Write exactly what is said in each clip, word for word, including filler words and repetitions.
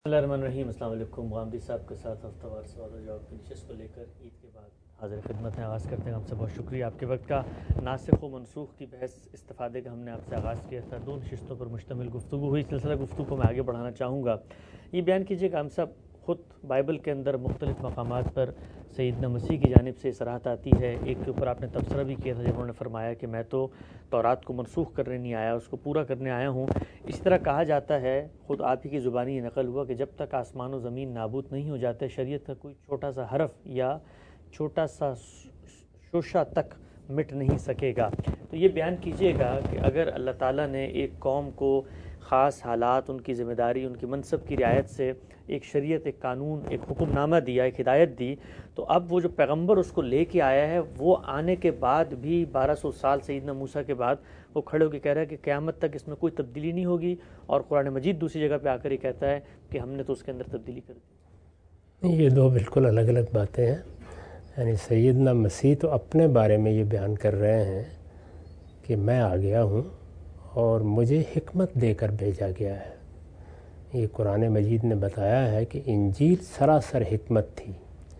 بسم اللہ الرحمن الرحیم۔ السلام علیکم۔ غامدی صاحب کے ساتھ ہفتہ وار سوال و جواب کی نشست کو لے کر عید کے بعد حاضر خدمت ہیں۔ آغاز کرتے ہیں۔ ہم سے بہت شکریہ آپ کے وقت کا۔ ناسخ و منسوخ کی بحث استفادے کا ہم نے آپ سے آغاز کیا تھا، دو نشستوں پر مشتمل گفتگو ہوئی۔ سلسلہ گفتگو کو میں آگے بڑھانا چاہوں گا۔ یہ بیان کیجیے کہ ہم صاحب خود بائبل کے اندر مختلف مقامات پر سیدنا مسیح کی جانب سے صراحت آتی ہے۔ ایک کے اوپر آپ نے تبصرہ بھی کیا تھا جب انہوں نے فرمایا کہ میں تو تورات کو منسوخ کرنے نہیں آیا، اس کو پورا کرنے آیا ہوں۔ اس طرح کہا جاتا ہے، خود آپ ہی کی زبانی یہ نقل ہوا کہ جب تک آسمان و زمین نابود نہیں ہو جاتے، شریعت کا کوئی چھوٹا سا حرف یا چھوٹا سا شوشہ تک مٹ نہیں سکے گا۔ تو یہ بیان کیجیے گا کہ اگر اللہ تعالیٰ نے ایک قوم کو خاص حالات، ان کی ذمہ داری، ان کی منصب کی رعایت سے ایک شریعت، ایک قانون، ایک حکم نامہ دیا، ایک ہدایت دی، تو اب وہ جو پیغمبر اس کو لے کے آیا ہے، وہ آنے کے بعد بھی بارہ سو سال سیدنا موسیٰ کے بعد وہ کھڑے ہو کے کہہ رہا ہے کہ قیامت تک اس میں کوئی تبدیلی نہیں ہوگی، اور قرآن مجید دوسری جگہ پہ آ کر یہ کہتا ہے کہ ہم نے تو اس کے اندر تبدیلی کر دی۔ یہ دو بالکل الگ الگ باتیں ہیں۔ یعنی سیدنا مسیح تو اپنے بارے میں یہ بیان کر رہے ہیں کہ میں آ گیا ہوں اور مجھے حکمت دے کر بھیجا گیا ہے۔ یہ قرآن مجید نے بتایا ہے کہ انجیل سراسر حکمت تھی۔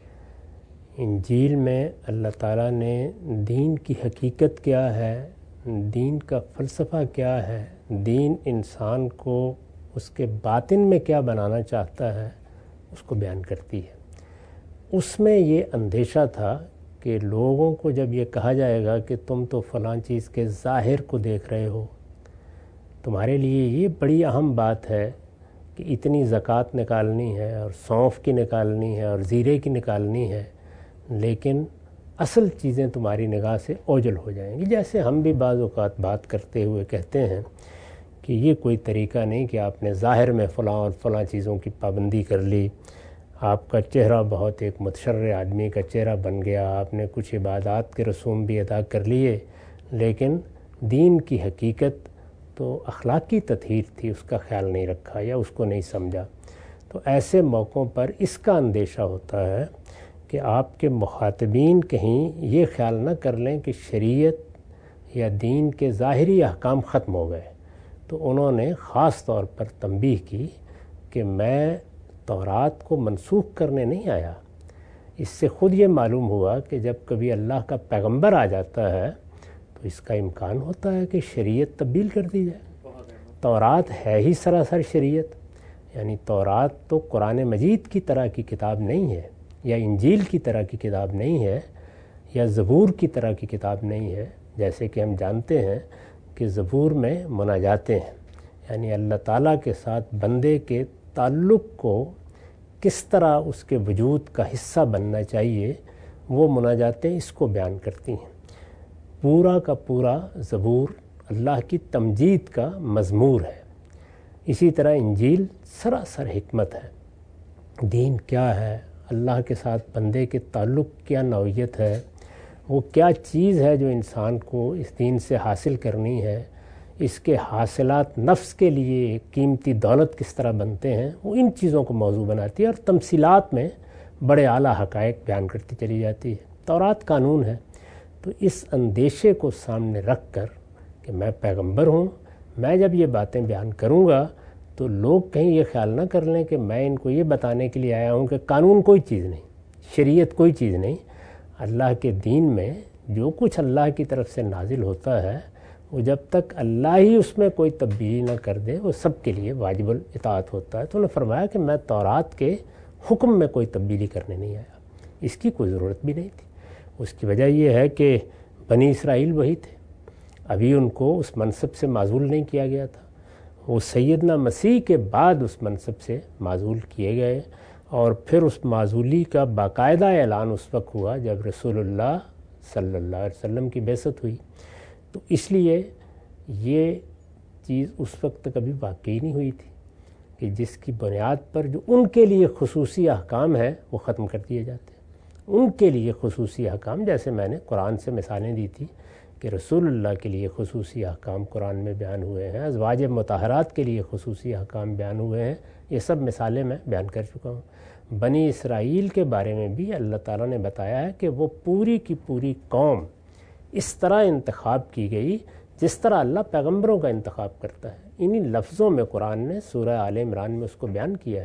انجیل میں اللہ تعالیٰ نے دین کی حقیقت کیا ہے، دین کا فلسفہ کیا ہے، دین انسان کو اس کے باطن میں کیا بنانا چاہتا ہے، اس کو بیان کرتی ہے۔ اس میں یہ اندیشہ تھا کہ لوگوں کو جب یہ کہا جائے گا کہ تم تو فلاں چیز کے ظاہر کو دیکھ رہے ہو، تمہارے لیے یہ بڑی اہم بات ہے کہ اتنی زکوٰۃ نکالنی ہے اور سونف کی نکالنی ہے اور زیرے کی نکالنی ہے، لیکن اصل چیزیں تمہاری نگاہ سے اوجھل ہو جائیں گی۔ جیسے ہم بھی بعض اوقات بات کرتے ہوئے کہتے ہیں کہ یہ کوئی طریقہ نہیں کہ آپ نے ظاہر میں فلاں اور فلاں چیزوں کی پابندی کر لی، آپ کا چہرہ بہت ایک متشرع آدمی کا چہرہ بن گیا، آپ نے کچھ عبادات کے رسوم بھی ادا کر لیے، لیکن دین کی حقیقت تو اخلاقی تطہیر تھی، اس کا خیال نہیں رکھا یا اس کو نہیں سمجھا۔ تو ایسے موقعوں پر اس کا اندیشہ ہوتا ہے کہ آپ کے مخاطبین کہیں یہ خیال نہ کر لیں کہ شریعت یا دین کے ظاہری احکام ختم ہو گئے۔ تو انہوں نے خاص طور پر تنبیہ کی کہ میں تورات کو منسوخ کرنے نہیں آیا۔ اس سے خود یہ معلوم ہوا کہ جب کبھی اللہ کا پیغمبر آ جاتا ہے تو اس کا امکان ہوتا ہے کہ شریعت تبدیل کر دی جائے۔ تورات ہے ہی سراسر شریعت، یعنی تورات تو قرآن مجید کی طرح کی کتاب نہیں ہے، یا انجیل کی طرح کی کتاب نہیں ہے، یا زبور کی طرح کی کتاب نہیں ہے۔ جیسے کہ ہم جانتے ہیں کہ زبور میں مناجاتیں ہیں، یعنی اللہ تعالیٰ کے ساتھ بندے کے تعلق کو کس طرح اس کے وجود کا حصہ بننا چاہیے، وہ مناجاتیں اس کو بیان کرتی ہیں۔ پورا کا پورا زبور اللہ کی تمجید کا مزمور ہے۔ اسی طرح انجیل سراسر حکمت ہے۔ دین کیا ہے، اللہ کے ساتھ بندے کے تعلق کیا نوعیت ہے، وہ کیا چیز ہے جو انسان کو اس دین سے حاصل کرنی ہے، اس کے حاصلات نفس کے لیے قیمتی دولت کس طرح بنتے ہیں، وہ ان چیزوں کو موضوع بناتی ہے اور تمثیلات میں بڑے اعلیٰ حقائق بیان کرتی چلی جاتی ہے۔ تورات قانون ہے۔ تو اس اندیشے کو سامنے رکھ کر کہ میں پیغمبر ہوں، میں جب یہ باتیں بیان کروں گا تو لوگ کہیں یہ خیال نہ کر لیں کہ میں ان کو یہ بتانے کے لیے آیا ہوں کہ قانون کوئی چیز نہیں، شریعت کوئی چیز نہیں۔ اللہ کے دین میں جو کچھ اللہ کی طرف سے نازل ہوتا ہے، وہ جب تک اللہ ہی اس میں کوئی تبدیلی نہ کر دے، وہ سب کے لیے واجب الاطاعت ہوتا ہے۔ تو انہوں نے فرمایا کہ میں تورات کے حکم میں کوئی تبدیلی کرنے نہیں آیا، اس کی کوئی ضرورت بھی نہیں تھی۔ اس کی وجہ یہ ہے کہ بنی اسرائیل وہی تھے، ابھی ان کو اس منصب سے معزول نہیں کیا گیا تھا، وہ سیدنا مسیح کے بعد اس منصب سے معزول کیے گئے، اور پھر اس معزولی کا باقاعدہ اعلان اس وقت ہوا جب رسول اللہ صلی اللہ علیہ وسلم کی بعثت ہوئی۔ تو اس لیے یہ چیز اس وقت تک ابھی واقعی نہیں ہوئی تھی کہ جس کی بنیاد پر جو ان کے لیے خصوصی احکام ہیں وہ ختم کر دیے جاتے ہیں۔ ان کے لیے خصوصی احکام، جیسے میں نے قرآن سے مثالیں دی تھی کہ رسول اللہ کے لیے خصوصی احکام قرآن میں بیان ہوئے ہیں، ازواج مطہرات کے لیے خصوصی احکام بیان ہوئے ہیں، یہ سب مثالیں میں بیان کر چکا ہوں۔ بنی اسرائیل کے بارے میں بھی اللہ تعالیٰ نے بتایا ہے کہ وہ پوری کی پوری قوم اس طرح انتخاب کی گئی جس طرح اللہ پیغمبروں کا انتخاب کرتا ہے۔ انہی لفظوں میں قرآن نے سورہ آل عمران میں اس کو بیان کیا ہے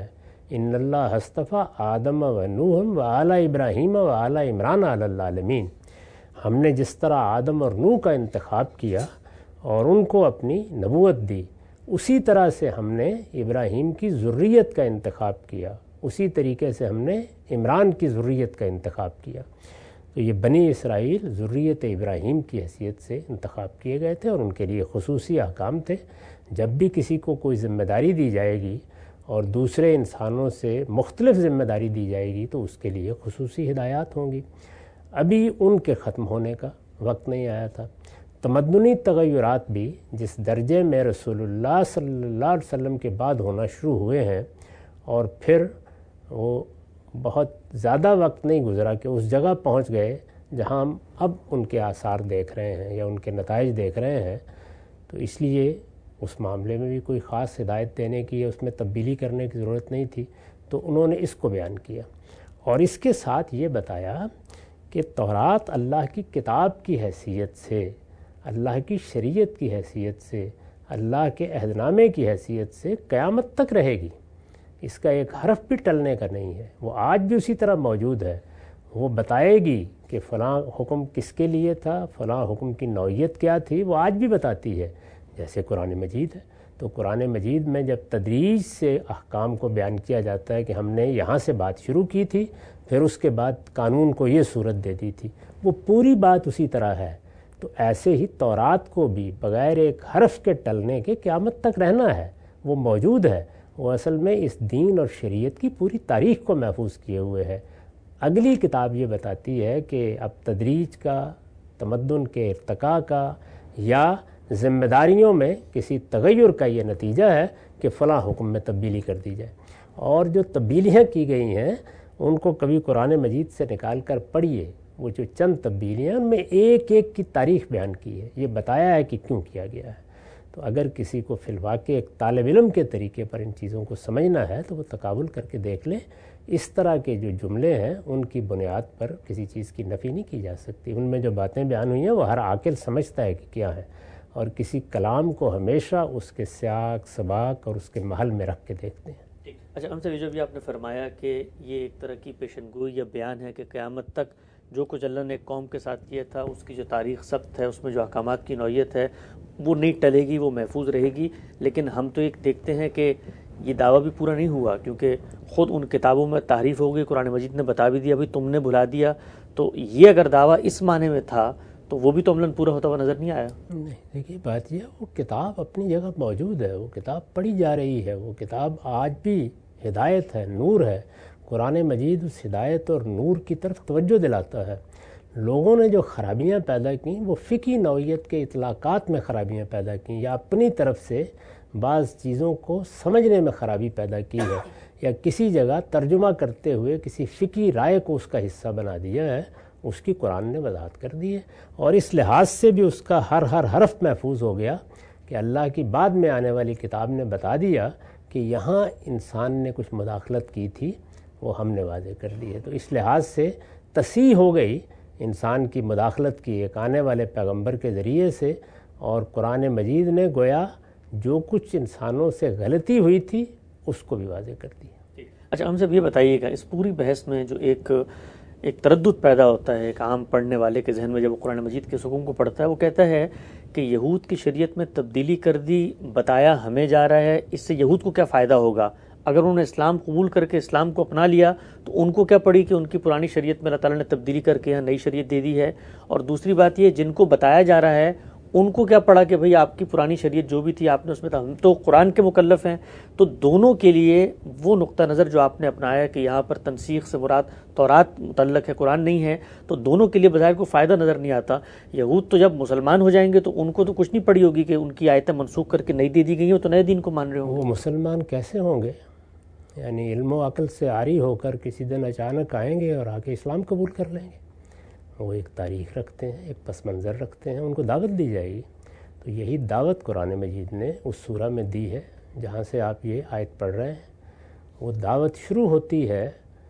ان اللہ اصطفیٰ آدم و نوح و آل ابراہیم و آل عمران علی العالمین، ہم نے جس طرح آدم اور نوح کا انتخاب کیا اور ان کو اپنی نبوت دی، اسی طرح سے ہم نے ابراہیم کی ذریت کا انتخاب کیا، اسی طریقے سے ہم نے عمران کی ذریت کا انتخاب کیا۔ تو یہ بنی اسرائیل ذریت ابراہیم کی حیثیت سے انتخاب کیے گئے تھے اور ان کے لیے خصوصی احکام تھے۔ جب بھی کسی کو کوئی ذمہ داری دی جائے گی اور دوسرے انسانوں سے مختلف ذمہ داری دی جائے گی تو اس کے لیے خصوصی ہدایات ہوں گی۔ ابھی ان کے ختم ہونے کا وقت نہیں آیا تھا۔ تمدنی تغیرات بھی جس درجے میں رسول اللہ صلی اللہ علیہ وسلم کے بعد ہونا شروع ہوئے ہیں، اور پھر وہ بہت زیادہ وقت نہیں گزرا کہ اس جگہ پہنچ گئے جہاں ہم اب ان کے آثار دیکھ رہے ہیں یا ان کے نتائج دیکھ رہے ہیں، تو اس لیے اس معاملے میں بھی کوئی خاص ہدایت دینے کی یا اس میں تبدیلی کرنے کی ضرورت نہیں تھی، تو انہوں نے اس کو بیان کیا اور اس کے ساتھ یہ بتایا کہ تورات اللہ کی کتاب کی حیثیت سے، اللہ کی شریعت کی حیثیت سے، اللہ کے عہد نامے کی حیثیت سے قیامت تک رہے گی، اس کا ایک حرف بھی ٹلنے کا نہیں ہے، وہ آج بھی اسی طرح موجود ہے۔ وہ بتائے گی کہ فلاں حکم کس کے لیے تھا، فلاں حکم کی نوعیت کیا تھی، وہ آج بھی بتاتی ہے، جیسے قرآن مجید ہے۔ تو قرآن مجید میں جب تدریج سے احکام کو بیان کیا جاتا ہے کہ ہم نے یہاں سے بات شروع کی تھی، پھر اس کے بعد قانون کو یہ صورت دے دی تھی، وہ پوری بات اسی طرح ہے۔ تو ایسے ہی تورات کو بھی بغیر ایک حرف کے ٹلنے کے قیامت تک رہنا ہے، وہ موجود ہے، وہ اصل میں اس دین اور شریعت کی پوری تاریخ کو محفوظ کیے ہوئے ہے۔ اگلی کتاب یہ بتاتی ہے کہ اب تدریج کا، تمدن کے ارتقاء کا یا ذمہ داریوں میں کسی تغیر کا یہ نتیجہ ہے کہ فلاں حکم میں تبدیلی کر دی جائے، اور جو تبدیلیاں کی گئی ہیں ان کو کبھی قرآن مجید سے نکال کر پڑھیے، وہ جو چند تبدیلیاں ان میں ایک ایک کی تاریخ بیان کی ہے، یہ بتایا ہے کہ کیوں کیا گیا ہے۔ تو اگر کسی کو فی الواقع ایک طالب علم کے طریقے پر ان چیزوں کو سمجھنا ہے تو وہ تقابل کر کے دیکھ لے۔ اس طرح کے جو جملے ہیں ان کی بنیاد پر کسی چیز کی نفی نہیں کی جا سکتی، ان میں جو باتیں بیان ہوئی ہیں وہ ہر عاقل سمجھتا ہے کہ کیا ہے، اور کسی کلام کو ہمیشہ اس کے سیاق سباق اور اس کے محل میں رکھ کے دیکھتے ہیں۔ اچھا ہم سے جو بھی آپ نے فرمایا کہ یہ ایک طرح کی پیشن گوئی یا بیان ہے کہ قیامت تک جو کچھ اللہ نے ایک قوم کے ساتھ کیا تھا اس کی جو تاریخ ثبت ہے، اس میں جو احکامات کی نوعیت ہے وہ نہیں ٹلے گی، وہ محفوظ رہے گی، لیکن ہم تو ایک دیکھتے ہیں کہ یہ دعویٰ بھی پورا نہیں ہوا، کیونکہ خود ان کتابوں میں تحریف ہو گئی، قرآن مجید نے بتا بھی دیا ابھی تم نے بھلا دیا۔ تو یہ اگر دعویٰ اس معنی میں تھا تو وہ بھی تو عملاً پورا ہوتا ہوا نظر نہیں آیا۔ نہیں، دیکھیے بات یہ ہے، وہ کتاب اپنی جگہ موجود ہے، وہ کتاب پڑھی جا رہی ہے، وہ کتاب آج بھی ہدایت ہے، نور ہے۔ قرآن مجید اس ہدایت اور نور کی طرف توجہ دلاتا ہے۔ لوگوں نے جو خرابیاں پیدا کیں وہ فقہی نوعیت کے اطلاقات میں خرابیاں پیدا کیں، یا اپنی طرف سے بعض چیزوں کو سمجھنے میں خرابی پیدا کی ہے، یا کسی جگہ ترجمہ کرتے ہوئے کسی فقہی رائے کو اس کا حصہ بنا دیا ہے، اس کی قرآن نے وضاحت کر دی ہے، اور اس لحاظ سے بھی اس کا ہر ہر حرف محفوظ ہو گیا کہ اللہ کی بعد میں آنے والی کتاب نے بتا دیا کہ یہاں انسان نے کچھ مداخلت کی تھی، وہ ہم نے واضح کر دی ہے۔ تو اس لحاظ سے تصحیح ہو گئی انسان کی مداخلت کی ایک آنے والے پیغمبر کے ذریعے سے، اور قرآن مجید نے گویا جو کچھ انسانوں سے غلطی ہوئی تھی اس کو بھی واضح کر دی۔ اچھا ہم سب یہ بتائیے گا، اس پوری بحث میں جو ایک ایک تردد پیدا ہوتا ہے ایک عام پڑھنے والے کے ذہن میں جب وہ قرآن مجید کے حکم کو پڑھتا ہے، وہ کہتا ہے کہ یہود کی شریعت میں تبدیلی کر دی، بتایا ہمیں جا رہا ہے، اس سے یہود کو کیا فائدہ ہوگا؟ اگر انہوں نے اسلام قبول کر کے اسلام کو اپنا لیا تو ان کو کیا پڑی کہ ان کی پرانی شریعت میں اللہ تعالیٰ نے تبدیلی کر کے یہاں نئی شریعت دے دی ہے، اور دوسری بات یہ جن کو بتایا جا رہا ہے ان کو کیا پڑا کہ بھئی آپ کی پرانی شریعت جو بھی تھی آپ نے اس میں تھا، ہم تو قرآن کے مکلف ہیں۔ تو دونوں کے لیے وہ نقطہ نظر جو آپ نے اپنایا کہ یہاں پر تنسیخ سے مراد تورات متعلق ہے، قرآن نہیں ہے، تو دونوں کے لیے بظاہر کوئی فائدہ نظر نہیں آتا۔ یہود تو جب مسلمان ہو جائیں گے تو ان کو تو کچھ نہیں پڑی ہوگی کہ ان کی آیتیں منسوخ کر کے نئی دے دی گئی ہیں، تو نئے دین کو مان رہے ہوں گے۔ وہ مسلمان کیسے ہوں گے؟ یعنی علم و عقل سے عاری ہو کر کسی دن اچانک آئیں گے اور آ کے اسلام قبول کر لیں گے؟ وہ ایک تاریخ رکھتے ہیں، ایک پس منظر رکھتے ہیں، ان کو دعوت دی جائے گی۔ تو یہی دعوت قرآن مجید نے اس سورہ میں دی ہے جہاں سے آپ یہ آیت پڑھ رہے ہیں۔ وہ دعوت شروع ہوتی ہے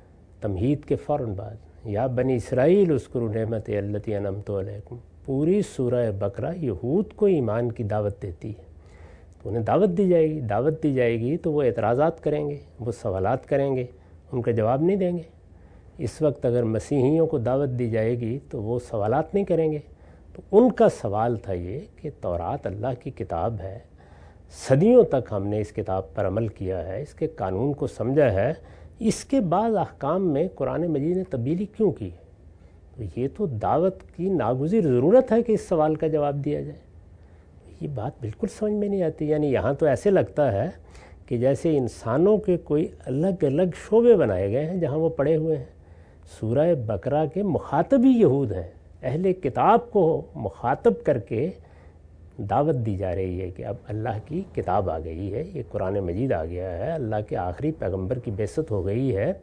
تمہید کے فوراً بعد، یا بنی اسرائیل اذکروا نعمتی التی انعمت علیکم۔ پوری سورہ بقرہ یہود کو ایمان کی دعوت دیتی ہے، تو انہیں دعوت دی جائے گی. دعوت دی جائے گی تو وہ اعتراضات کریں گے, وہ سوالات کریں گے, ان کا جواب نہیں دیں گے. اس وقت اگر مسیحیوں کو دعوت دی جائے گی تو وہ سوالات نہیں کریں گے. تو ان کا سوال تھا یہ کہ تورات اللہ کی کتاب ہے, صدیوں تک ہم نے اس کتاب پر عمل کیا ہے, اس کے قانون کو سمجھا ہے, اس کے بعد احکام میں قرآن مجید نے تبدیلی کیوں کی ہے؟ تو یہ تو دعوت کی ناگزیر ضرورت ہے کہ اس سوال کا جواب دیا جائے. یہ بات بالکل سمجھ میں نہیں آتی. یعنی یہاں تو ایسے لگتا ہے کہ جیسے انسانوں کے کوئی الگ الگ شعبے بنائے گئے ہیں جہاں وہ پڑے ہوئے ہیں. سورہ بقرہ کے مخاطب ہی یہود ہیں. اہل کتاب کو مخاطب کر کے دعوت دی جا رہی ہے کہ اب اللہ کی کتاب آ گئی ہے, یہ قرآن مجید آ گیا ہے, اللہ کے آخری پیغمبر کی بعثت ہو گئی ہے,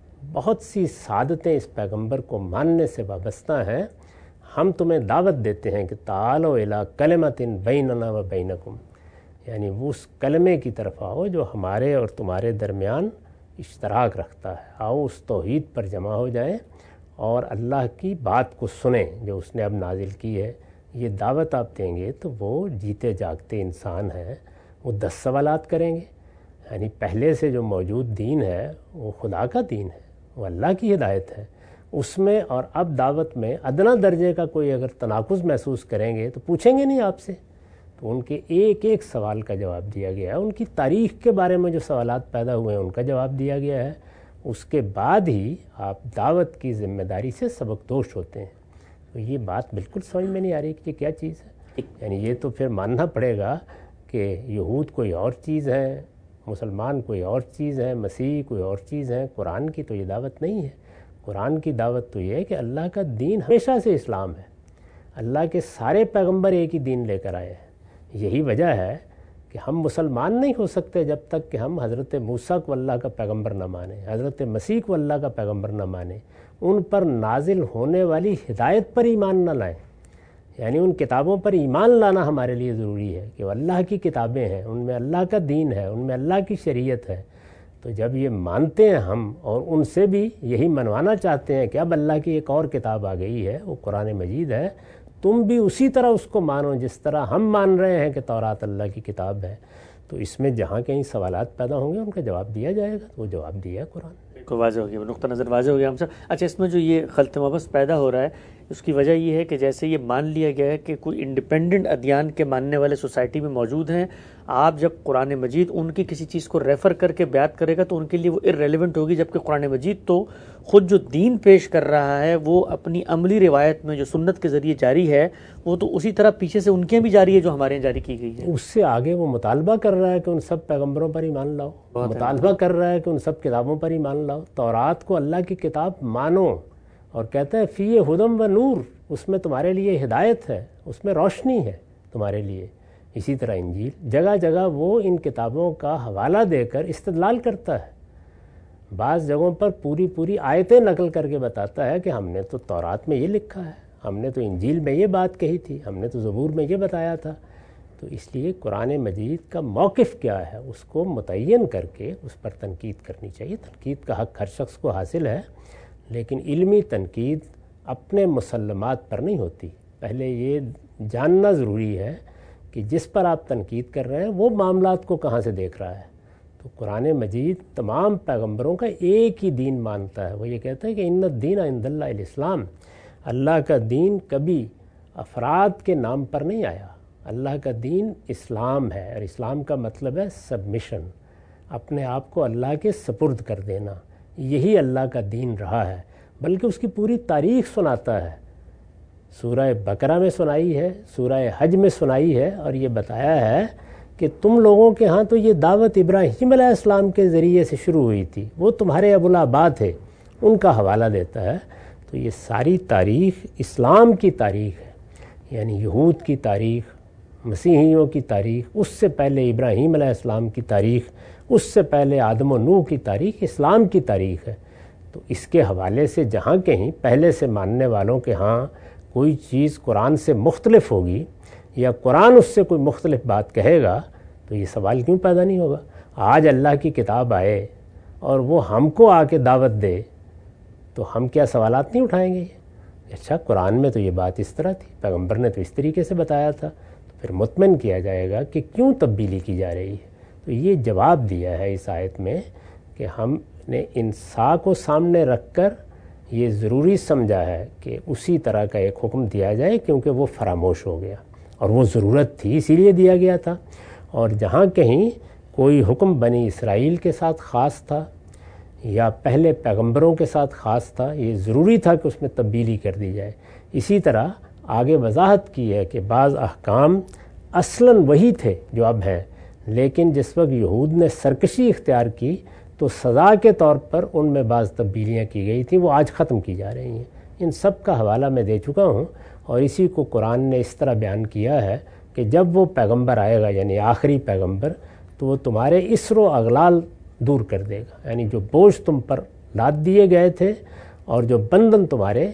بہت سی سعادتیں اس پیغمبر کو ماننے سے وابستہ ہیں. ہم تمہیں دعوت دیتے ہیں کہ تعالوا الی کلمۃ بیننا و بینکم, یعنی وہ اس کلمے کی طرف آؤ جو ہمارے اور تمہارے درمیان اشتراک رکھتا ہے. آؤ اس توحید پر جمع ہو جائیں اور اللہ کی بات کو سنیں جو اس نے اب نازل کی ہے. یہ دعوت آپ دیں گے تو وہ جیتے جاگتے انسان ہیں, وہ دس سوالات کریں گے. یعنی پہلے سے جو موجود دین ہے وہ خدا کا دین ہے, وہ اللہ کی ہدایت ہے. اس میں اور اب دعوت میں ادنا درجے کا کوئی اگر تناقض محسوس کریں گے تو پوچھیں گے نہیں آپ سے. تو ان کے ایک ایک سوال کا جواب دیا گیا ہے. ان کی تاریخ کے بارے میں جو سوالات پیدا ہوئے ہیں ان کا جواب دیا گیا ہے. اس کے بعد ہی آپ دعوت کی ذمہ داری سے سبق دوش ہوتے ہیں. تو یہ بات بالکل سمجھ میں نہیں آ رہی کہ یہ کیا چیز ہے. یعنی یہ تو پھر ماننا پڑے گا کہ یہود کوئی اور چیز ہے, مسلمان کوئی اور چیز ہے, مسیح کوئی اور چیز ہے. قرآن کی تو یہ دعوت نہیں ہے. قرآن کی دعوت تو یہ ہے کہ اللہ کا دین ہمیشہ سے اسلام ہے. اللہ کے سارے پیغمبر ایک ہی دین لے کر آئے ہیں. یہی وجہ ہے کہ ہم مسلمان نہیں ہو سکتے جب تک کہ ہم حضرت موسیٰ کو اللہ کا پیغمبر نہ مانیں, حضرت مسیح کو اللہ کا پیغمبر نہ مانیں, ان پر نازل ہونے والی ہدایت پر ایمان نہ لائیں. یعنی ان کتابوں پر ایمان لانا ہمارے لیے ضروری ہے کہ وہ اللہ کی کتابیں ہیں, ان میں اللہ کا دین ہے, ان میں اللہ کی شریعت ہے. تو جب یہ مانتے ہیں ہم اور ان سے بھی یہی منوانا چاہتے ہیں کہ اب اللہ کی ایک اور کتاب آ گئی ہے, وہ قرآن مجید ہے, تم بھی اسی طرح اس کو مانو جس طرح ہم مان رہے ہیں کہ تورات اللہ کی کتاب ہے. تو اس میں جہاں کہیں سوالات پیدا ہوں گے ان کا جواب دیا جائے گا. تو وہ جواب دیا ہے قرآن. کو واضح ہو گیا, نقطہ نظر واضح ہو گیا ہم سب. اچھا, اس میں جو یہ خلط مبس پیدا ہو رہا ہے اس کی وجہ یہ ہے کہ جیسے یہ مان لیا گیا ہے کہ کوئی انڈیپینڈنٹ ادیان کے ماننے والے سوسائٹی میں موجود ہیں, آپ جب قرآن مجید ان کی کسی چیز کو ریفر کر کے بیات کرے گا تو ان کے لیے وہ ارریلیونٹ ہوگی, جبکہ قرآن مجید تو خود جو دین پیش کر رہا ہے وہ اپنی عملی روایت میں جو سنت کے ذریعے جاری ہے وہ تو اسی طرح پیچھے سے ان کے بھی جاری ہے جو ہمارے یہاں جاری کی گئی ہے. اس سے آگے وہ مطالبہ کر رہا ہے کہ ان سب پیغمبروں پر ایمان لاؤ, مطالبہ کر رہا ہے کہ ان سب کتابوں پر ایمان لاؤ. تورات کو اللہ کی کتاب مانو اور کہتا ہے فی ہدم و نور, اس میں تمہارے لیے ہدایت ہے, اس میں روشنی ہے تمہارے لیے. اسی طرح انجیل جگہ جگہ وہ ان کتابوں کا حوالہ دے کر استدلال کرتا ہے. بعض جگہوں پر پوری پوری آیتیں نقل کر کے بتاتا ہے کہ ہم نے تو تورات میں یہ لکھا ہے, ہم نے تو انجیل میں یہ بات کہی تھی, ہم نے تو زبور میں یہ بتایا تھا. تو اس لیے قرآن مجید کا موقف کیا ہے اس کو متعین کر کے اس پر تنقید کرنی چاہیے. تنقید کا حق ہر شخص کو حاصل ہے, لیکن علمی تنقید اپنے مسلمات پر نہیں ہوتی. پہلے یہ جاننا ضروری ہے کہ جس پر آپ تنقید کر رہے ہیں وہ معاملات کو کہاں سے دیکھ رہا ہے. تو قرآن مجید تمام پیغمبروں کا ایک ہی دین مانتا ہے. وہ یہ کہتا ہے کہ ان الدین عند اللہ الاسلام, اللہ کا دین کبھی افراد کے نام پر نہیں آیا. اللہ کا دین اسلام ہے, اور اسلام کا مطلب ہے سبمیشن, اپنے آپ کو اللہ کے سپرد کر دینا. یہی اللہ کا دین رہا ہے, بلکہ اس کی پوری تاریخ سناتا ہے. سورہ بقرہ میں سنائی ہے, سورہ حج میں سنائی ہے, اور یہ بتایا ہے کہ تم لوگوں کے ہاں تو یہ دعوت ابراہیم علیہ السلام کے ذریعے سے شروع ہوئی تھی, وہ تمہارے ابوالآباء تھے, ان کا حوالہ دیتا ہے. تو یہ ساری تاریخ اسلام کی تاریخ ہے, یعنی یہود کی تاریخ, مسیحیوں کی تاریخ, اس سے پہلے ابراہیم علیہ السلام کی تاریخ, اس سے پہلے آدم و نوح کی تاریخ, اسلام کی تاریخ ہے. تو اس کے حوالے سے جہاں کہیں پہلے سے ماننے والوں کے ہاں کوئی چیز قرآن سے مختلف ہوگی یا قرآن اس سے کوئی مختلف بات کہے گا تو یہ سوال کیوں پیدا نہیں ہوگا. آج اللہ کی کتاب آئے اور وہ ہم کو آ کے دعوت دے تو ہم کیا سوالات نہیں اٹھائیں گے؟ اچھا قرآن میں تو یہ بات اس طرح تھی, پیغمبر نے تو اس طریقے سے بتایا تھا, تو پھر مطمئن کیا جائے گا کہ کیوں تبدیلی کی جا رہی ہے۔ تو یہ جواب دیا ہے اس آیت میں کہ ہم نے انسا کو سامنے رکھ کر یہ ضروری سمجھا ہے کہ اسی طرح کا ایک حکم دیا جائے، کیونکہ وہ فراموش ہو گیا اور وہ ضرورت تھی، اسی لیے دیا گیا تھا۔ اور جہاں کہیں کوئی حکم بنی اسرائیل کے ساتھ خاص تھا یا پہلے پیغمبروں کے ساتھ خاص تھا، یہ ضروری تھا کہ اس میں تبدیلی کر دی جائے۔ اسی طرح آگے وضاحت کی ہے کہ بعض احکام اصلاً وہی تھے جو اب ہیں، لیکن جس وقت یہود نے سرکشی اختیار کی تو سزا کے طور پر ان میں بعض تبدیلیاں کی گئی تھیں، وہ آج ختم کی جا رہی ہیں۔ ان سب کا حوالہ میں دے چکا ہوں، اور اسی کو قرآن نے اس طرح بیان کیا ہے کہ جب وہ پیغمبر آئے گا، یعنی آخری پیغمبر، تو وہ تمہارے اسر و اغلال دور کر دے گا، یعنی جو بوجھ تم پر لاد دیے گئے تھے اور جو بندھن تمہارے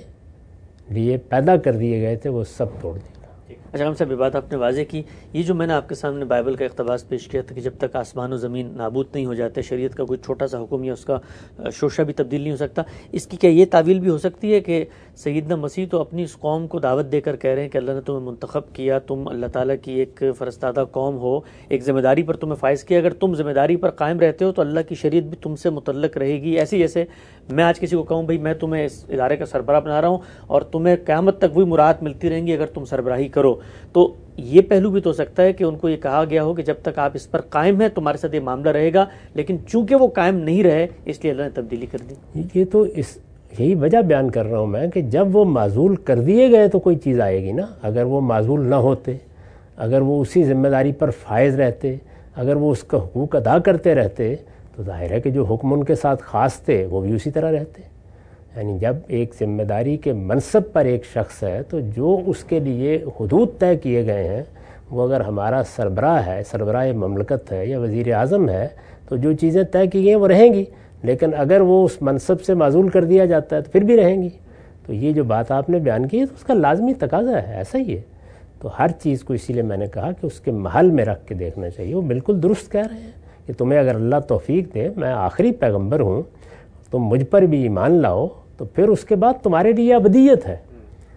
لیے پیدا کر دیے گئے تھے وہ سب توڑ دے گا۔ اچھا ہم صاحب یہ بات آپ نے واضح کی، یہ جو میں نے آپ کے سامنے بائبل کا اقتباس پیش کیا تھا کہ جب تک آسمان و زمین نابود نہیں ہو جاتے، شریعت کا کوئی چھوٹا سا حکم یا اس کا شوشہ بھی تبدیل نہیں ہو سکتا، اس کی کیا یہ تعویل بھی ہو سکتی ہے کہ سیدنا مسیح تو اپنی اس قوم کو دعوت دے کر کہہ رہے ہیں کہ اللہ نے تمہیں منتخب کیا، تم اللہ تعالیٰ کی ایک فرستادہ قوم ہو، ایک ذمہ داری پر تمہیں فائز کیا، اگر تم ذمہ داری پر قائم رہتے ہو تو اللہ کی شریعت بھی تم سے متعلق رہے گی، ایسے جیسے میں آج کسی کو کہوں بھائی میں تمہیں اس ادارے کا سربراہ بنا رہا ہوں اور تمہیں قیامت تک وہی مراعات ملتی رہیں گی اگر تم سربراہی کرو، تو یہ پہلو بھی تو ہو سکتا ہے کہ ان کو یہ کہا گیا ہو کہ جب تک آپ اس پر قائم ہیں تمہارے ساتھ یہ معاملہ رہے گا، لیکن چونکہ وہ قائم نہیں رہے اس لیے اللہ نے تبدیلی کر دی۔ یہ تو اس یہی وجہ بیان کر رہا ہوں میں کہ جب وہ معزول کر دیے گئے تو کوئی چیز آئے گی نا۔ اگر وہ معزول نہ ہوتے، اگر وہ اسی ذمہ داری پر فائز رہتے، اگر وہ اس کا حقوق ادا کرتے رہتے، تو ظاہر ہے کہ جو حکم ان کے ساتھ خاص تھے وہ بھی اسی طرح رہتے۔ یعنی جب ایک ذمہ داری کے منصب پر ایک شخص ہے تو جو اس کے لیے حدود طے کیے گئے ہیں، وہ اگر ہمارا سربراہ ہے، سربراہ مملکت ہے یا وزیر اعظم ہے، تو جو چیزیں طے کی گئی ہیں وہ رہیں گی، لیکن اگر وہ اس منصب سے معزول کر دیا جاتا ہے تو پھر بھی رہیں گی۔ تو یہ جو بات آپ نے بیان کی ہے تو اس کا لازمی تقاضا ہے، ایسا ہی ہے۔ تو ہر چیز کو اسی لیے میں نے کہا کہ اس کے محل میں رکھ کے دیکھنا چاہیے۔ وہ بالکل درست کہہ رہے ہیں کہ تمہیں اگر اللہ توفیق دے، میں آخری پیغمبر ہوں، تم مجھ پر بھی ایمان لاؤ، تو پھر اس کے بعد تمہارے لیے ابدیت ہے،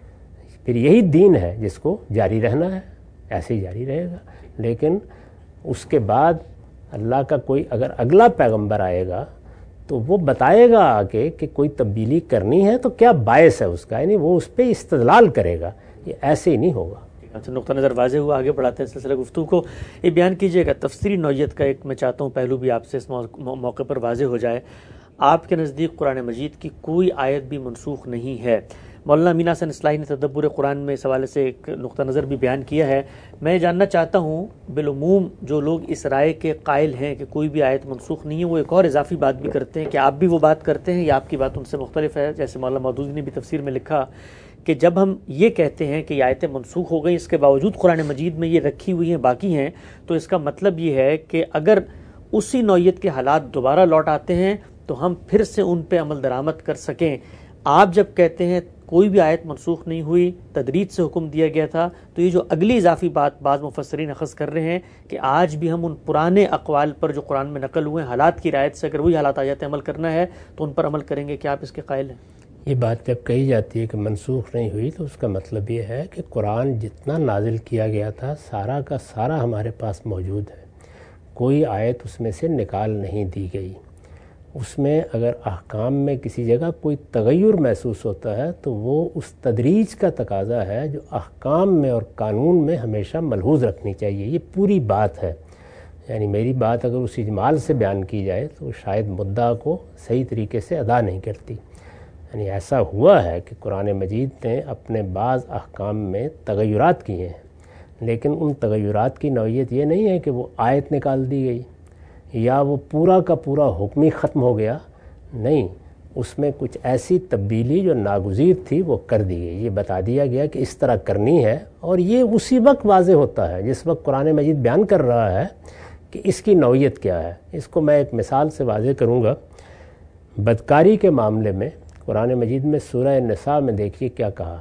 پھر یہی دین ہے جس کو جاری رہنا ہے، ایسے ہی جاری رہے گا۔ لیکن اس کے بعد اللہ کا کوئی اگر اگلا پیغمبر آئے گا تو وہ بتائے گا آگے کہ کوئی تبدیلی کرنی ہے تو کیا باعث ہے اس کا، یعنی وہ اس پہ استدلال کرے گا، یہ ایسے ہی نہیں ہوگا۔ اچھا نقطہ نظر واضح ہوا، آگے بڑھاتے ہیں سلسلہ گفتگو کو۔ یہ بیان کیجیے گا تفسیری نوعیت کا ایک میں چاہتا ہوں پہلو بھی آپ سے اس موقع پر واضح ہو جائے۔ آپ کے نزدیک قرآن مجید کی کوئی آیت بھی منسوخ نہیں ہے۔ مولانا امین حسن اصلاحی نے تدبر قرآن میں اس حوالے سے ایک نقطہ نظر بھی بیان کیا ہے۔ میں جاننا چاہتا ہوں بالعموم جو لوگ اس رائے کے قائل ہیں کہ کوئی بھی آیت منسوخ نہیں ہے، وہ ایک اور اضافی بات بھی کرتے ہیں کہ آپ بھی وہ بات کرتے ہیں یا آپ کی بات ان سے مختلف ہے؟ جیسے مولانا مودودی نے بھی تفسیر میں لکھا کہ جب ہم یہ کہتے ہیں کہ یہ آیتیں منسوخ ہو گئیں، اس کے باوجود قرآن مجید میں یہ رکھی ہوئی ہیں، باقی ہیں، تو اس کا مطلب یہ ہے کہ اگر اسی نوعیت کے حالات دوبارہ لوٹ آتے ہیں تو ہم پھر سے ان پہ عمل درآمد کر سکیں۔ آپ جب کہتے ہیں کوئی بھی آیت منسوخ نہیں ہوئی، تدریج سے حکم دیا گیا تھا، تو یہ جو اگلی اضافی بات بعض مفسرین اخذ کر رہے ہیں کہ آج بھی ہم ان پرانے اقوال پر جو قرآن میں نقل ہوئے ہیں، حالات کی رعایت سے اگر وہی حالات آ جاتے عمل کرنا ہے تو ان پر عمل کریں گے، کیا آپ اس کے قائل ہیں؟ یہ بات جب کہی جاتی ہے کہ منسوخ نہیں ہوئی تو اس کا مطلب یہ ہے کہ قرآن جتنا نازل کیا گیا تھا سارا کا سارا ہمارے پاس موجود ہے، کوئی آیت اس میں سے نکال نہیں دی گئی۔ اس میں اگر احکام میں کسی جگہ کوئی تغیر محسوس ہوتا ہے تو وہ اس تدریج کا تقاضا ہے جو احکام میں اور قانون میں ہمیشہ ملحوظ رکھنی چاہیے۔ یہ پوری بات ہے، یعنی میری بات اگر اس اجمال سے بیان کی جائے تو شاید مدعا کو صحیح طریقے سے ادا نہیں کرتی۔ یعنی ایسا ہوا ہے کہ قرآن مجید نے اپنے بعض احکام میں تغیرات کیے ہیں، لیکن ان تغیرات کی نوعیت یہ نہیں ہے کہ وہ آیت نکال دی گئی یا وہ پورا کا پورا حکم ہی ختم ہو گیا، نہیں، اس میں کچھ ایسی تبدیلی جو ناگزیر تھی وہ کر دی گئی، یہ بتا دیا گیا کہ اس طرح کرنی ہے، اور یہ اسی وقت واضح ہوتا ہے جس وقت قرآن مجید بیان کر رہا ہے کہ اس کی نوعیت کیا ہے۔ اس کو میں ایک مثال سے واضح کروں گا۔ بدکاری کے معاملے میں قرآن مجید میں سورہ نساء میں دیکھیے کیا کہا،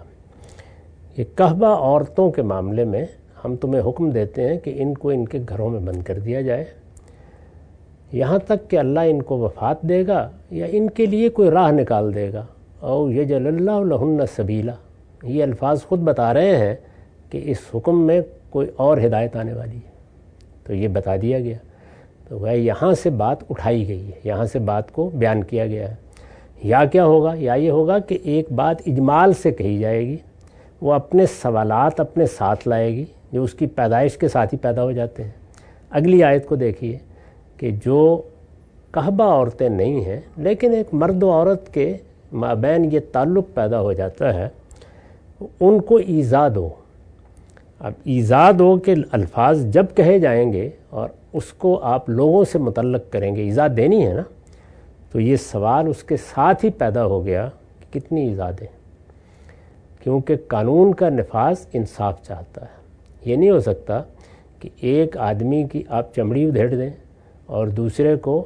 یہ کہبہ عورتوں کے معاملے میں ہم تمہیں حکم دیتے ہیں کہ ان کو ان کے گھروں میں بند کر دیا جائے یہاں تک کہ اللہ ان کو وفات دے گا یا ان کے لیے کوئی راہ نکال دے گا، او یجعل اللہ لہن سبیلا۔ یہ الفاظ خود بتا رہے ہیں کہ اس حکم میں کوئی اور ہدایت آنے والی ہے، تو یہ بتا دیا گیا۔ تو وہ یہاں سے بات اٹھائی گئی ہے، یہاں سے بات کو بیان کیا گیا ہے۔ یا کیا ہوگا، یا یہ ہوگا کہ ایک بات اجمال سے کہی جائے گی، وہ اپنے سوالات اپنے ساتھ لائے گی جو اس کی پیدائش کے ساتھ ہی پیدا ہو جاتے ہیں۔ اگلی آیت کو دیکھیے کہ جو قحبہ عورتیں نہیں ہیں لیکن ایک مرد و عورت کے مابین یہ تعلق پیدا ہو جاتا ہے، ان کو ایجاد ہو۔ اب ایجاد ہو کہ الفاظ جب کہے جائیں گے اور اس کو آپ لوگوں سے متعلق کریں گے، ایجاد دینی ہے نا، تو یہ سوال اس کے ساتھ ہی پیدا ہو گیا کہ کتنی ایجاد ہے، کیونکہ قانون کا نفاذ انصاف چاہتا ہے۔ یہ نہیں ہو سکتا کہ ایک آدمی کی آپ چمڑی ادھیڑ دیں اور دوسرے کو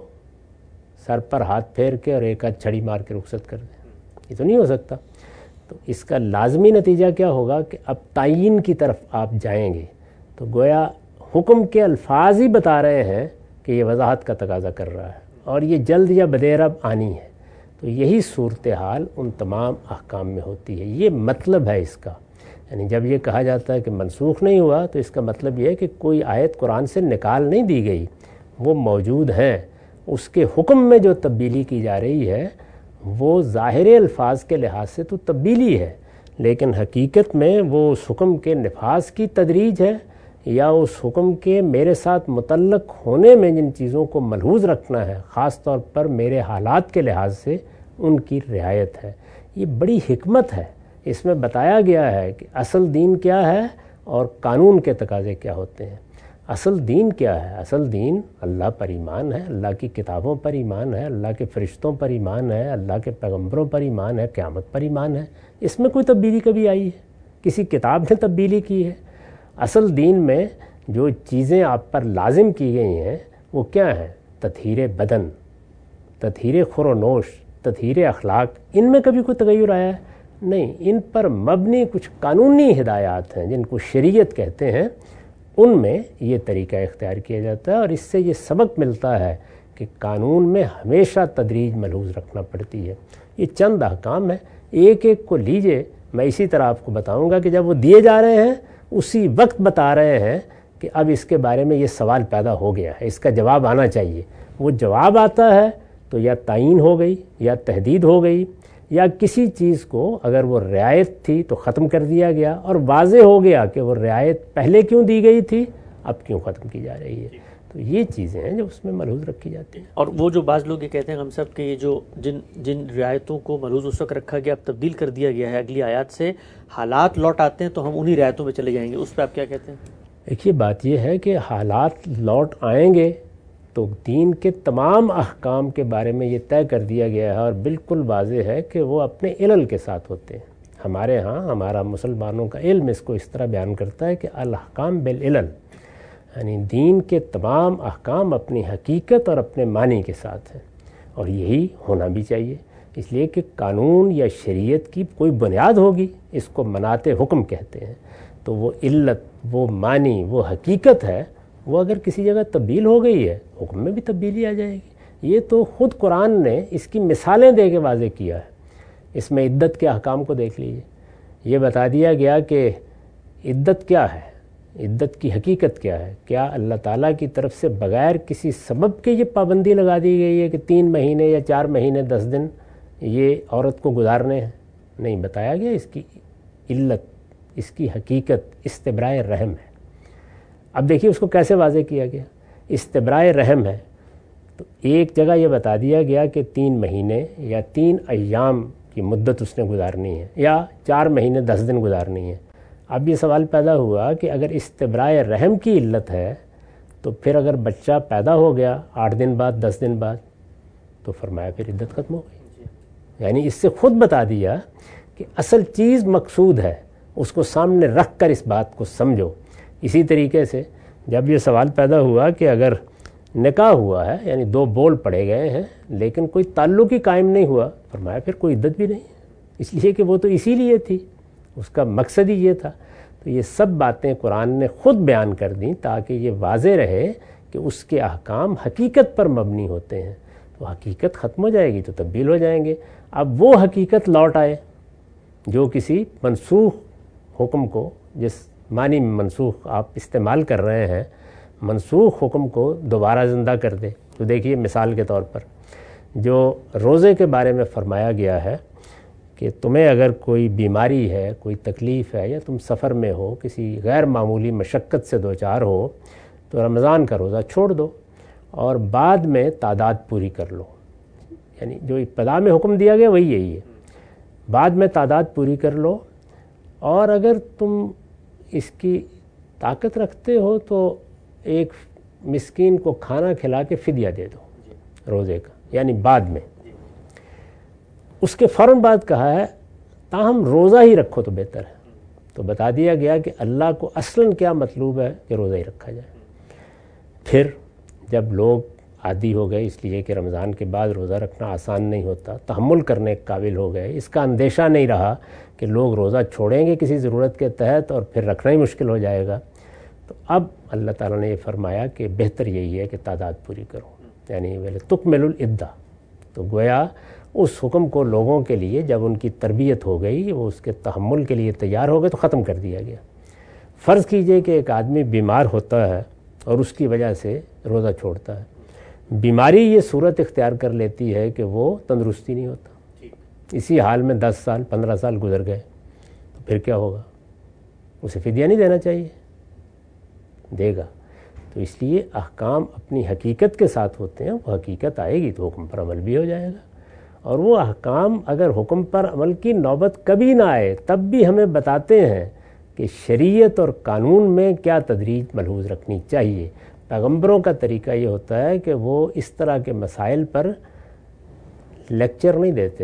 سر پر ہاتھ پھیر کے اور ایک آدھ چھڑی مار کے رخصت کر دیں، یہ تو نہیں ہو سکتا۔ تو اس کا لازمی نتیجہ کیا ہوگا کہ اب تعین کی طرف آپ جائیں گے، تو گویا حکم کے الفاظ ہی بتا رہے ہیں کہ یہ وضاحت کا تقاضا کر رہا ہے اور یہ جلد یا بدیر اب آنی ہے۔ تو یہی صورتحال ان تمام احکام میں ہوتی ہے، یہ مطلب ہے اس کا۔ یعنی جب یہ کہا جاتا ہے کہ منسوخ نہیں ہوا تو اس کا مطلب یہ ہے کہ کوئی آیت قرآن سے نکال نہیں دی گئی، وہ موجود ہیں۔ اس کے حکم میں جو تبدیلی کی جا رہی ہے وہ ظاہر الفاظ کے لحاظ سے تو تبدیلی ہے، لیکن حقیقت میں وہ اس حکم کے نفاذ کی تدریج ہے یا اس حکم کے میرے ساتھ متعلق ہونے میں جن چیزوں کو ملحوظ رکھنا ہے، خاص طور پر میرے حالات کے لحاظ سے ان کی رعایت ہے۔ یہ بڑی حکمت ہے، اس میں بتایا گیا ہے کہ اصل دین کیا ہے اور قانون کے تقاضے کیا ہوتے ہیں۔ اصل دین کیا ہے؟ اصل دین اللہ پر ایمان ہے، اللہ کی کتابوں پر ایمان ہے، اللہ کے فرشتوں پر ایمان ہے، اللہ کے پیغمبروں پر ایمان ہے، قیامت پر ایمان ہے۔ اس میں کوئی تبدیلی کبھی آئی ہے؟ کسی کتاب نے تبدیلی کی ہے؟ اصل دین میں جو چیزیں آپ پر لازم کی گئی ہیں وہ کیا ہیں؟ تطہیر بدن، تطہیر خور و نوش، تطہیر اخلاق، ان میں کبھی کوئی تغیر آیا ہے؟ نہیں۔ ان پر مبنی کچھ قانونی ہدایات ہیں جن کو شریعت کہتے ہیں، ان میں یہ طریقہ اختیار کیا جاتا ہے، اور اس سے یہ سبق ملتا ہے کہ قانون میں ہمیشہ تدریج ملحوظ رکھنا پڑتی ہے۔ یہ چند احکام ہیں، ایک ایک کو لیجئے، میں اسی طرح آپ کو بتاؤں گا کہ جب وہ دیے جا رہے ہیں اسی وقت بتا رہے ہیں کہ اب اس کے بارے میں یہ سوال پیدا ہو گیا ہے، اس کا جواب آنا چاہیے۔ وہ جواب آتا ہے تو یا تعین ہو گئی یا تحدید ہو گئی، یا کسی چیز کو اگر وہ رعایت تھی تو ختم کر دیا گیا، اور واضح ہو گیا کہ وہ رعایت پہلے کیوں دی گئی تھی، اب کیوں ختم کی جا رہی ہے۔ تو یہ چیزیں ہیں جو اس میں ملحوظ رکھی جاتی ہیں۔ اور وہ جو بعض لوگ یہ کہتے ہیں ہم سب کہ یہ جو جن جن رعایتوں کو ملحوظ اس وقت رکھا گیا اب تبدیل کر دیا گیا ہے، اگلی آیات سے حالات لوٹ آتے ہیں تو ہم انہی رعایتوں پہ چلے جائیں گے، اس پہ آپ کیا کہتے ہیں؟ دیکھیے بات یہ ہے کہ حالات لوٹ آئیں گے تو دین کے تمام احکام کے بارے میں یہ طے کر دیا گیا ہے اور بالکل واضح ہے کہ وہ اپنے علل کے ساتھ ہوتے ہیں۔ ہمارے ہاں ہمارا مسلمانوں کا علم اس کو اس طرح بیان کرتا ہے کہ الاحکام بالعلل، یعنی دین کے تمام احکام اپنی حقیقت اور اپنے معنی کے ساتھ ہیں، اور یہی ہونا بھی چاہیے، اس لیے کہ قانون یا شریعت کی کوئی بنیاد ہوگی، اس کو مناط حکم کہتے ہیں، تو وہ علت، وہ معنی، وہ حقیقت ہے، وہ اگر کسی جگہ تبدیل ہو گئی ہے حکم میں بھی تبدیلی آ جائے گی۔ یہ تو خود قرآن نے اس کی مثالیں دے کے واضح کیا ہے۔ اس میں عدت کے احکام کو دیکھ لیجئے، یہ بتا دیا گیا کہ عدت کیا ہے، عدت کی حقیقت کیا ہے۔ کیا اللہ تعالیٰ کی طرف سے بغیر کسی سبب کے یہ پابندی لگا دی گئی ہے کہ تین مہینے یا چار مہینے دس دن یہ عورت کو گزارنے ہیں؟ نہیں، بتایا گیا اس کی علت، اس کی حقیقت استبراء رحم ہے۔ اب دیکھیے اس کو کیسے واضح کیا گیا، استبراء رحم ہے تو ایک جگہ یہ بتا دیا گیا کہ تین مہینے یا تین ایام کی مدت اس نے گزارنی ہے یا چار مہینے دس دن گزارنی ہے۔ اب یہ سوال پیدا ہوا کہ اگر استبراء رحم کی علت ہے تو پھر اگر بچہ پیدا ہو گیا آٹھ دن بعد دس دن بعد تو فرمایا پھر عدت ختم ہو گئی۔ یعنی اس سے خود بتا دیا کہ اصل چیز مقصود ہے، اس کو سامنے رکھ کر اس بات کو سمجھو۔ اسی طریقے سے جب یہ سوال پیدا ہوا کہ اگر نکاح ہوا ہے، یعنی دو بول پڑے گئے ہیں لیکن کوئی تعلق ہی قائم نہیں ہوا، فرمایا پھر کوئی عدت بھی نہیں، اس لیے کہ وہ تو اسی لیے تھی، اس کا مقصد ہی یہ تھا۔ تو یہ سب باتیں قرآن نے خود بیان کر دیں تاکہ یہ واضح رہے کہ اس کے احکام حقیقت پر مبنی ہوتے ہیں، تو حقیقت ختم ہو جائے گی تو تبدیل ہو جائیں گے۔ اب وہ حقیقت لوٹ آئے جو کسی منسوخ حکم کو، جس معنی میں منسوخ آپ استعمال کر رہے ہیں، منسوخ حکم کو دوبارہ زندہ کر دے. تو دیکھیے مثال کے طور پر جو روزے کے بارے میں فرمایا گیا ہے کہ تمہیں اگر کوئی بیماری ہے، کوئی تکلیف ہے، یا تم سفر میں ہو، کسی غیر معمولی مشقت سے دوچار ہو، تو رمضان کا روزہ چھوڑ دو اور بعد میں تعداد پوری کر لو. یعنی جو ابتدا میں حکم دیا گیا وہی یہی ہے، بعد میں تعداد پوری کر لو، اور اگر تم اس کی طاقت رکھتے ہو تو ایک مسکین کو کھانا کھلا کے فدیہ دے دو روزے کا، یعنی بعد میں. اس کے فوراً بعد کہا ہے تاہم روزہ ہی رکھو تو بہتر ہے. تو بتا دیا گیا کہ اللہ کو اصلاً کیا مطلوب ہے کہ روزہ ہی رکھا جائے. پھر جب لوگ عادی ہو گئے، اس لیے کہ رمضان کے بعد روزہ رکھنا آسان نہیں ہوتا، تحمل کرنے کے قابل ہو گئے، اس کا اندیشہ نہیں رہا کہ لوگ روزہ چھوڑیں گے کسی ضرورت کے تحت اور پھر رکھنا ہی مشکل ہو جائے گا، تو اب اللہ تعالیٰ نے یہ فرمایا کہ بہتر یہی ہے کہ تعداد پوری کرو، یعنی ویلے تکمل العدہ. تو گویا اس حکم کو لوگوں کے لیے جب ان کی تربیت ہو گئی، وہ اس کے تحمل کے لیے تیار ہو گئے، تو ختم کر دیا گیا. فرض کیجئے کہ ایک آدمی بیمار ہوتا ہے اور اس کی وجہ سے روزہ چھوڑتا ہے. بیماری یہ صورت اختیار کر لیتی ہے کہ وہ تندرستی نہیں ہوتا، اسی حال میں دس سال پندرہ سال گزر گئے، تو پھر کیا ہوگا؟ اسے فدیہ نہیں دینا چاہیے؟ دے گا. تو اس لیے احکام اپنی حقیقت کے ساتھ ہوتے ہیں، وہ حقیقت آئے گی تو حکم پر عمل بھی ہو جائے گا. اور وہ احکام اگر حکم پر عمل کی نوبت کبھی نہ آئے تب بھی ہمیں بتاتے ہیں کہ شریعت اور قانون میں کیا تدریج ملحوظ رکھنی چاہیے. پیغمبروں کا طریقہ یہ ہوتا ہے کہ وہ اس طرح کے مسائل پر لیکچر نہیں دیتے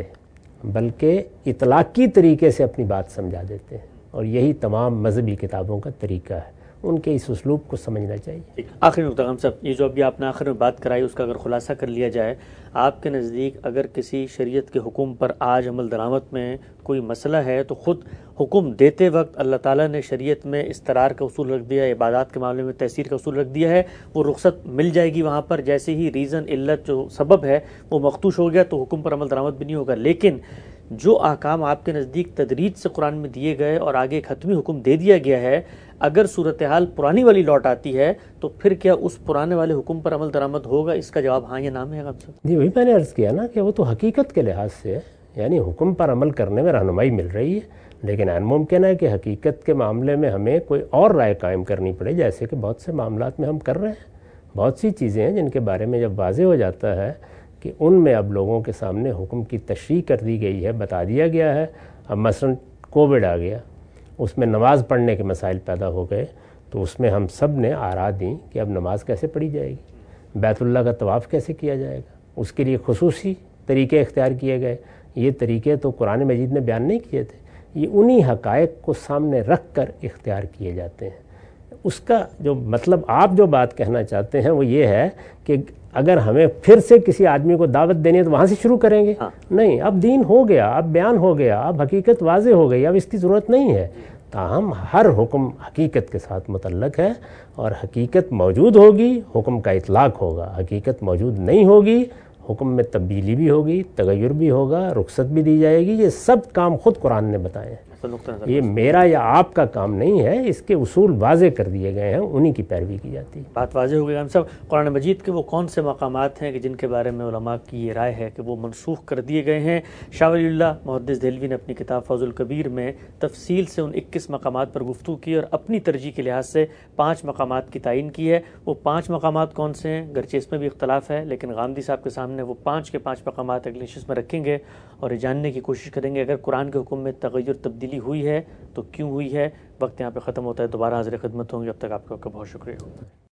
بلکہ اطلاقی طریقے سے اپنی بات سمجھا دیتے ہیں، اور یہی تمام مذہبی کتابوں کا طریقہ ہے. ان کے اس اسلوب کو سمجھنا چاہیے. آخری نقطہ ہم صاحب، یہ جو ابھی آپ نے آخر میں بات کرائی اس کا اگر خلاصہ کر لیا جائے، آپ کے نزدیک اگر کسی شریعت کے حکم پر آج عمل درآمد میں کوئی مسئلہ ہے تو خود حکم دیتے وقت اللہ تعالیٰ نے شریعت میں استرار کا اصول رکھ دیا ہے، عبادات کے معاملے میں تیسیر کا اصول رکھ دیا ہے، وہ رخصت مل جائے گی وہاں پر. جیسے ہی ریزن علت جو سبب ہے وہ مختوش ہو گیا تو حکم پر عمل درآمد بھی نہیں ہوگا. لیکن جو احکام آپ کے نزدیک تدریج سے قرآن میں دیے گئے اور آگے ایک حتمی حکم دے دیا گیا ہے، اگر صورتحال پرانی والی لوٹ آتی ہے تو پھر کیا اس پرانے والے حکم پر عمل درآمد ہوگا؟ اس کا جواب ہاں یا نہ ہے. جی وہی میں نے عرض کیا نا کہ وہ تو حقیقت کے لحاظ سے ہے، یعنی حکم پر عمل کرنے میں رہنمائی مل رہی ہے، لیکن عین ممکن ہے کہ حقیقت کے معاملے میں ہمیں کوئی اور رائے قائم کرنی پڑے، جیسے کہ بہت سے معاملات میں ہم کر رہے ہیں. بہت سی چیزیں ہیں جن کے بارے میں جب واضح ہو جاتا ہے کہ ان میں اب لوگوں کے سامنے حکم کی تشریح کر دی گئی ہے، بتا دیا گیا ہے. اب مثلا کووڈ آ گیا، اس میں نماز پڑھنے کے مسائل پیدا ہو گئے، تو اس میں ہم سب نے آراء دیں کہ اب نماز کیسے پڑھی جائے گی، بیت اللہ کا طواف کیسے کیا جائے گا. اس کے لیے خصوصی طریقے اختیار کیے گئے. یہ طریقے تو قرآن مجید نے بیان نہیں کیے تھے، یہ انہی حقائق کو سامنے رکھ کر اختیار کیے جاتے ہیں. اس کا جو مطلب آپ جو بات کہنا چاہتے ہیں وہ یہ ہے کہ اگر ہمیں پھر سے کسی آدمی کو دعوت دینی ہے تو وہاں سے شروع کریں گے؟ نہیں، اب دین ہو گیا، اب بیان ہو گیا، اب حقیقت واضح ہو گئی، اب اس کی ضرورت نہیں ہے. تاہم ہر حکم حقیقت کے ساتھ متعلق ہے، اور حقیقت موجود ہوگی حکم کا اطلاق ہوگا، حقیقت موجود نہیں ہوگی حکم میں تبدیلی بھی ہوگی، تغیر بھی ہوگا، رخصت بھی دی جائے گی. یہ سب کام خود قرآن نے بتائے ہیں، یہ میرا یا آپ کا کام نہیں ہے. اس کے اصول واضح کر دیے گئے ہیں، انہی کی پیروی کی جاتی ہے. بات واضح ہو گئی. ہم سب قرآن مجید کے وہ کون سے مقامات ہیں کہ جن کے بارے میں علماء کی یہ رائے ہے کہ وہ منسوخ کر دیے گئے ہیں؟ شاہ ولی اللہ محدث دہلوی نے اپنی کتاب فوز الکبیر میں تفصیل سے ان اکیس مقامات پر گفتگو کی اور اپنی ترجیح کے لحاظ سے پانچ مقامات کی تعین کی ہے. وہ پانچ مقامات کون سے ہیں؟ گرچہ اس میں بھی اختلاف ہے، لیکن غامدی صاحب کے سامنے وہ پانچ کے پانچ مقامات اگلی نشست میں رکھیں گے اور یہ جاننے کی کوشش کریں گے اگر قرآن کے حکم میں تغیر تبدیلی ہوئی ہے تو کیوں ہوئی ہے. وقت یہاں پہ ختم ہوتا ہے، دوبارہ حاضر خدمت ہوں گے. اب تک آپ کا بہت شکریہ.